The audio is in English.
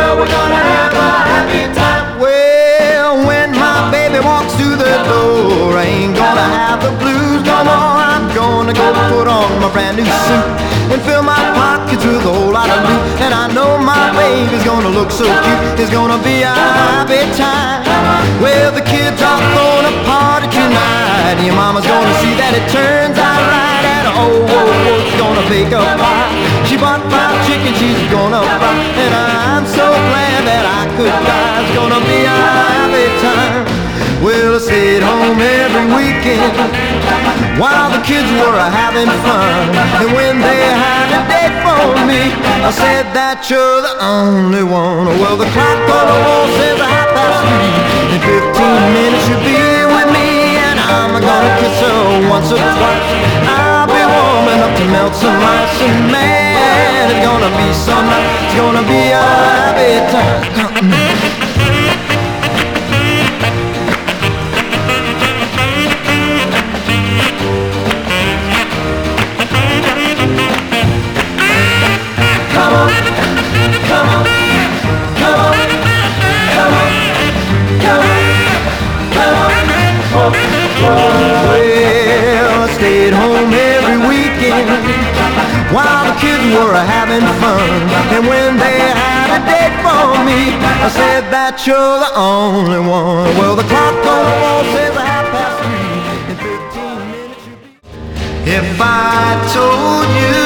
well, we're gonna have a happy time. Well, when my baby walks through the door, I ain't gonna have the blues no more. I'm gonna go put on my brand new suit and fill my pockets with a whole lot of loot. And I know my baby's gonna look so cute. It's gonna be a happy time. Well, the kids are throwing a party tonight. Your mama's gonna see that it turns out right. And she's gonna bake a pie. She bought fried chicken, she's gonna fry. And I'm so glad that I could die. It's gonna be a happy time. Well, I stayed home every weekend while the kids were having fun. And when they had a date for me, I said that you're the only one. Well, the clock on the wall says 3:30. In 15 minutes you'll be with me, and I'm gonna kiss her once or twice. I'll be warm enough to melt some ice, and man, it's gonna be so nice. It's gonna be a happy time. Well, I stayed home every weekend while the kids were having fun. And when they had a date for me, I said that you're the only one. Well, the clock on the wall says 3:30. In 15 minutes you'll be. If I told you